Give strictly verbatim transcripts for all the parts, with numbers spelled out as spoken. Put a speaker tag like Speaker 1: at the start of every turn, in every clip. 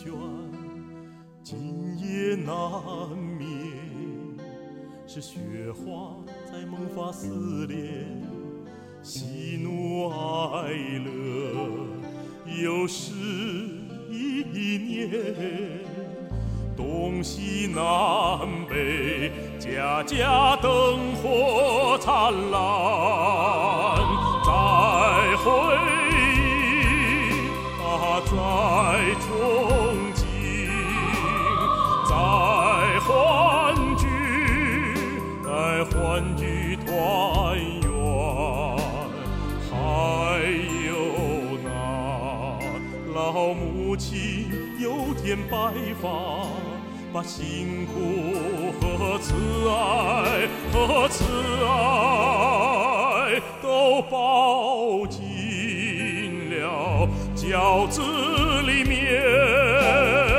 Speaker 1: 卷，今夜难眠。是雪花在梦发撕裂，喜怒哀乐又是一年。东西南北，家家灯火灿烂，再回忆啊，再憧憬，再欢聚，再欢聚团圆。还有那老母亲有天白发，把辛苦和慈爱和慈爱都抱进了饺子里面。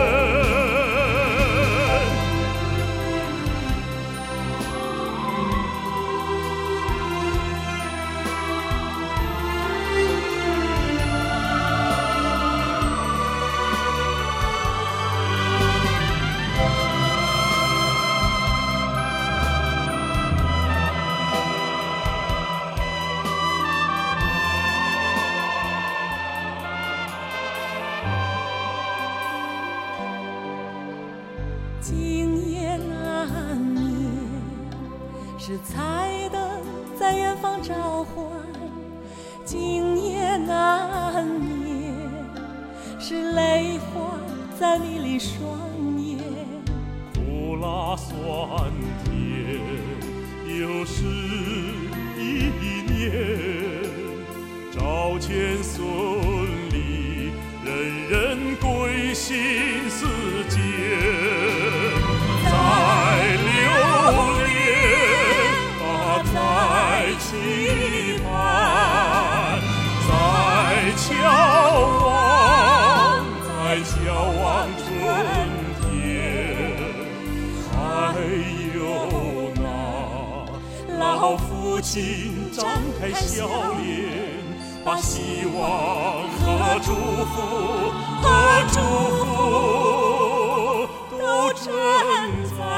Speaker 2: 今夜难眠，是彩灯在远方召唤；今夜难眠，是泪花在迷离双眼。
Speaker 1: 苦辣酸甜，又是一年。朝见孙礼，人人归心似箭。在留恋啊，在期盼，在眺望，在眺望春天。还有那老父亲张开笑脸，把希望和祝福和祝福都珍藏。